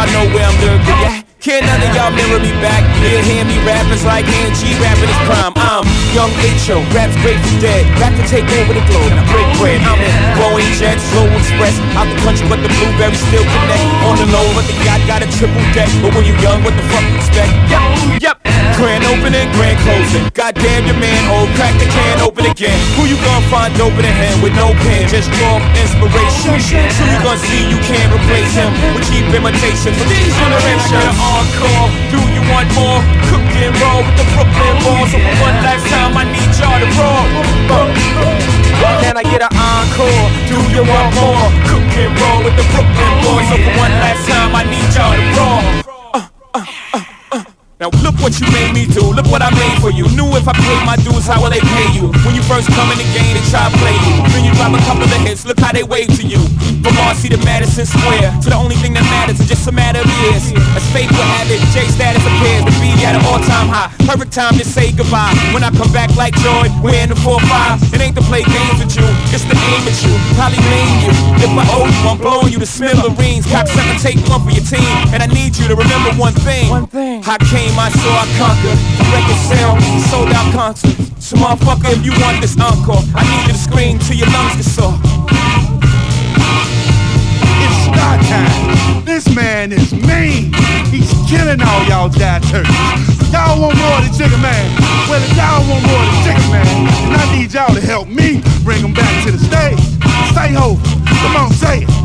y'all know where I'm lurking, yeah. Can't none of y'all mirror me back. You'll hear me rappers like Hand G rapping his prime. I'm Young H.O., raps Grateful Dead. Back to take over the globe and I break bread. I'm in Boeing Jets, Slow Express. Out the country but the blueberries still connect. On the low but the yacht got a triple deck. But when you young, what the fuck you expect? Yep. Grand opening, grand closing. Goddamn your manhole, crack the can open again. Who you gonna find open in hand with no pen? Just draw inspiration. So you gonna see you can't replace him with cheap imitation for these generations. Encore, do you want more? Cook and roll with the Brooklyn Balls. So for one last time, I need y'all to roll. Can I get an encore? Do you want more? Cook and roll with the Brooklyn Boys. So for one last time, I need y'all to roll. Now look what you made me do, look what I made for you. Knew if I paid my dues, how will they pay you? When you first come in the game, they try to play you. Then you drop a couple of hits, look how they wave to you. From Marcy to Madison Square, to the only thing that matters is just a matter of years. As fate will have it, J status appears to be at an all-time high. Perfect time to say goodbye. When I come back like Joy, wearing the 4-5. It ain't to play games with you, it's to aim at you. Probably name you. If I owe you, I'm blowing you to smithereens. Cop 7, take one for your team. And I need you to remember one thing. I came, I saw, I conquered. The record sale, sold out concert. So motherfucker, if you want this encore, I need you to scream till your lungs get sore. It's star time. This man is mean. He's killing all y'all die turkeys. Y'all want more than Chicken Man? Well, if y'all want more than Chicken Man, then I need y'all to help me bring him back to the stage. Say ho, come on, say it.